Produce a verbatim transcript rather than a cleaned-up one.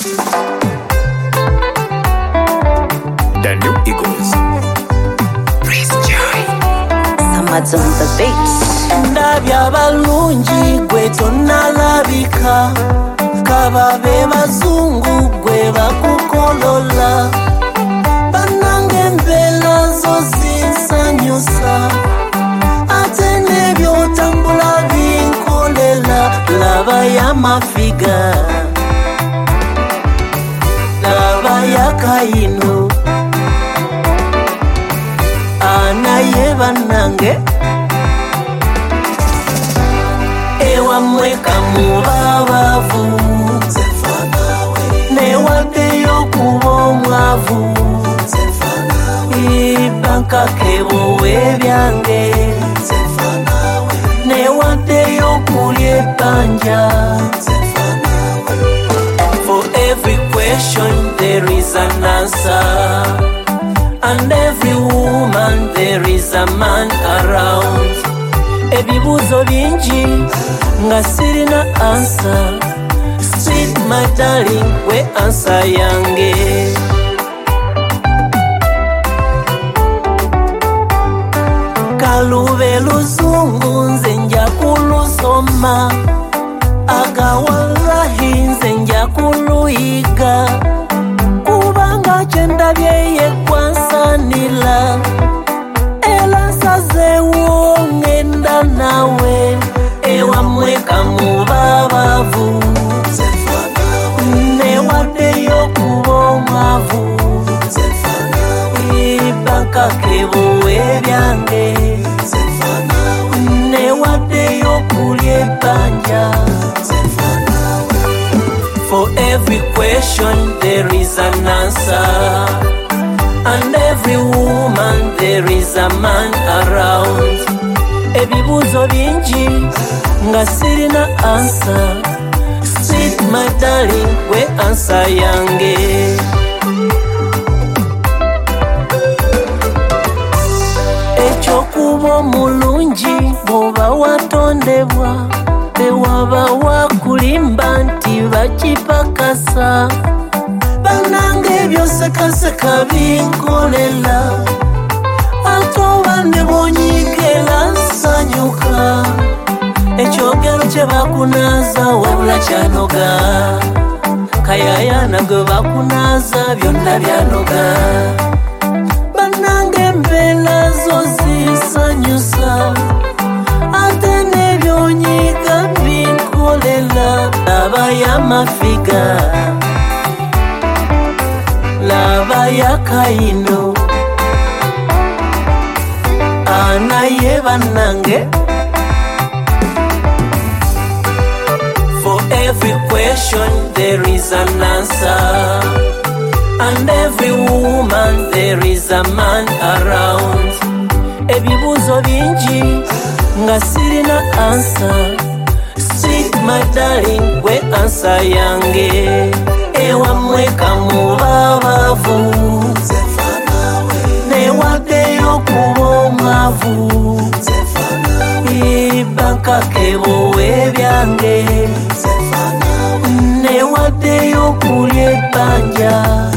The new Eagles. Praise Joy. Samads on the beats. Ndabya balungi gwe tonalabika, kababe bazungu gwe bakukolola, banange embeera zo zinsanyusa, ate n'ebyo otambula binkolela. Laba y'amafiga, laba ya Kayino, anaye banange ewamweka mubabavu, newaddeyo kuba omwavu, ibanka kebo webyange, newaddeyo kulya ebbanja. For every question there is an answer, and every woman there is a man around. Ebibuzo bingi nga sirina answer, sweet my darling we answer yange. Kalube luzungu nze nja kulusoma, agawalahi nze nja kuluyiga, kubanga kyendabye ye kwansanila, era nsazeewo ngenda nawe ewamweka mubabavu, newaddeyo kuba omwavu, ibanka kebo webyange, newaddeyo kulya ebbanja. For every question there is an answer, and every woman there is a man around. Ebibuzo bingi nga sirina answer, sweet my darling we answer yange. Ekyokuba omulungi bw'oba watondebwa, tewaba wakulimba nti bakipakasa, banange ebyosekaseka binkolela, ate oba ne bw'onyiigera nsanyuka, ekyogero kye bakunaaza wabula kyanoga, kayayana gwe bakunaaza byonna byanoga. Banange embeera zo zinsanyusa, ate n'ebyonyiiga binkolela. Laba y'amafiga, laba ya Kayino, anaye banange. For every question there is an answer, and every woman there is a man around. Ebibuzo bingi nga sirina answer, sweet my darling we answer yange. Ewamweka mubabavu, newaddeyo kuba omwavu, ibanka kebo webyange, newaddeyo kulya ebbanja.